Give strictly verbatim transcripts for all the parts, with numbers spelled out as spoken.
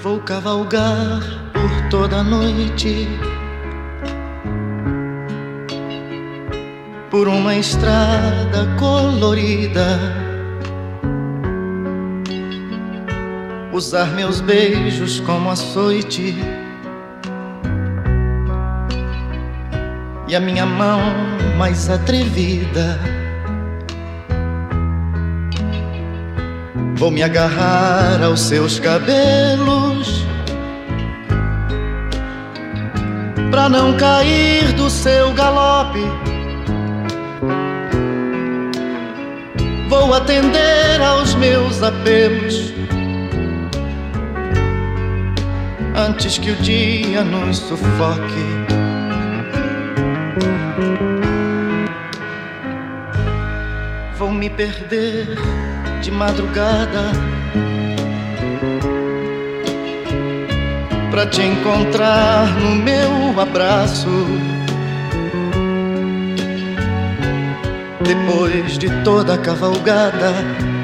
Vou cavalgar por toda a noite, por uma estrada colorida, usar meus beijos como açoite e a minha mão mais atrevida. Vou me agarrar aos seus cabelos pra não cair do seu galope. Vou atender aos meus apelos antes que o dia nos sufoque. Vou me perder de madrugada pra te encontrar no meu abraço. Depois de toda a cavalgada,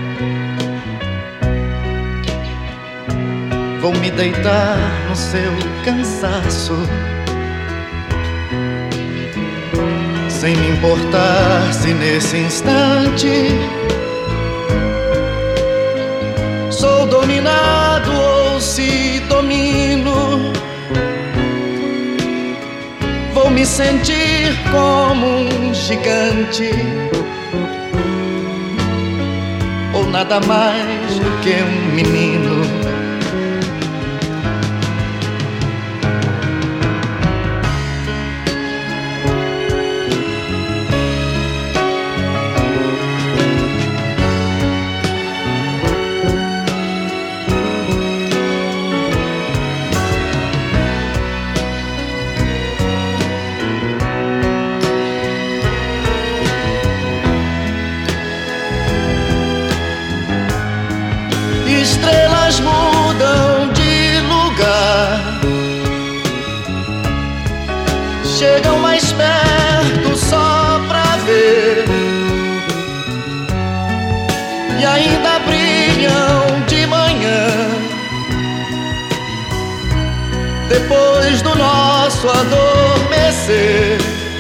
vou me deitar no seu cansaço, sem me importar se nesse instante sou dominado ou se domino. Vou me sentir como um gigante, ou nada mais do que um menino. Estrelas mudam de lugar, chegam mais perto só pra ver, e ainda brilham de manhã, depois do nosso adormecer.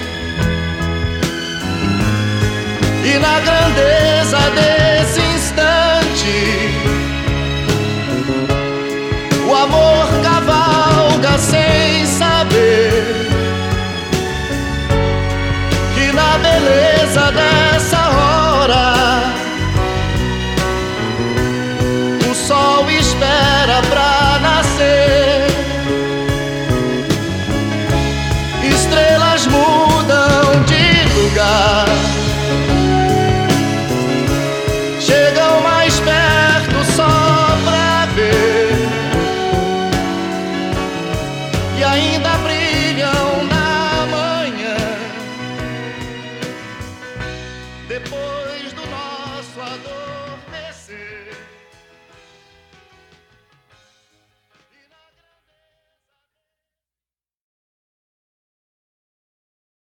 E na grandeza desse instante, o amor cavalga sempre.